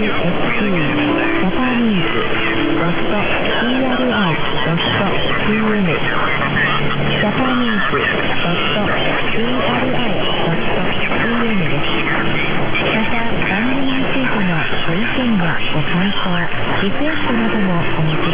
ご意見やご感想、リクエストなどもお待ち